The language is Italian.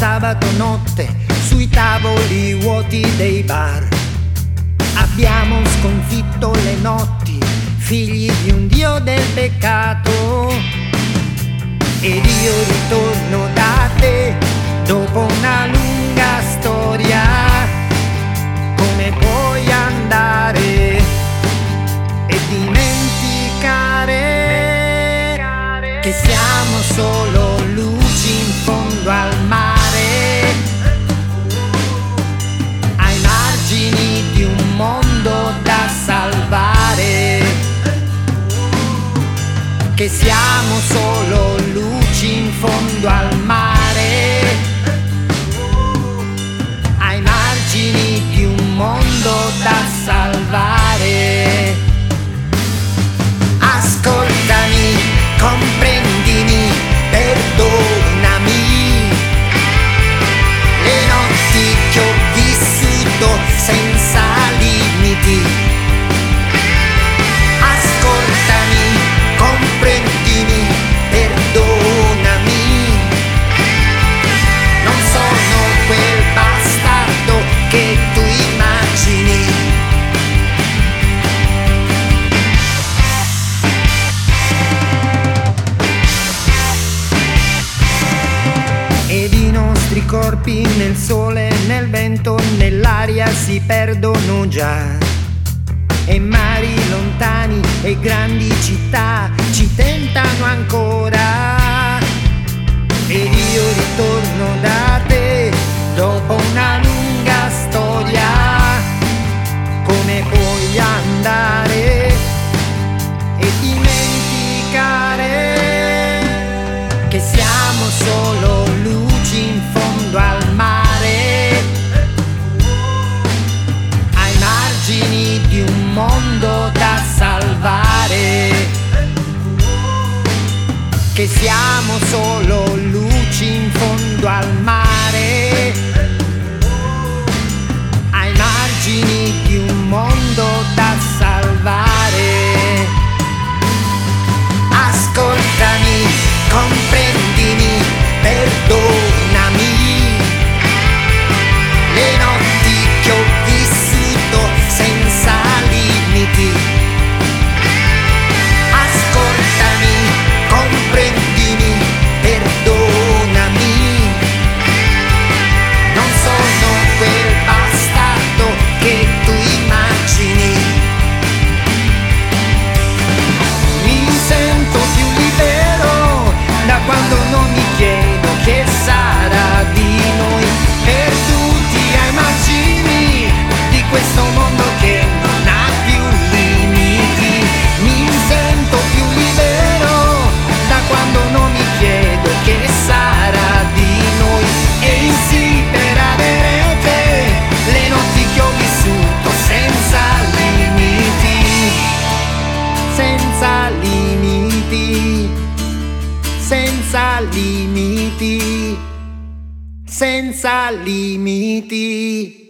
sabato notte sui tavoli vuoti dei bar. Abbiamo sconfitto le notti, figli di un dio del peccato. Ed io ritorno da te dopo una lunga storia. Come puoi andare e dimenticare che siamo solo luci in fondo al mare, ai margini di un mondo da salvare, che siamo solo luci in fondo al mare, ai margini di un mondo da salvare. Ascoltami, comprendimi, perdonami, le notti che ho vissuto senza limiti. Ascoltami, comprendimi, perdonami, non sono quel bastardo che tu immagini. Ed i nostri corpi nel sole, nel vento, nell'aria si perdono già. E mari lontani e grandi città ci tentano ancora. Ed io ritorno da te dopo una lunga storia. Come puoi andare e dimenticare che siamo solo luci in fondo al mare, ai margini di un mondo da salvare, che siamo solo luci in fondo al mare, ai margini di un mondo da salvare. Ascoltami, comprendimi, perdonami, le notti che ho vissuto senza limiti. Ascoltami, comprendimi, perdonami, non sono quel bastardo che tu immagini. Mi sento più libero da quando non mi chiedo che sarà di noi, perduti ai margini di questo mondo che non ha più limiti. Mi sento più libero da quando non mi chiedo che sarà di noi. E insipererete le notti che ho vissuto senza limiti, senza limiti, senza limiti, senza limiti.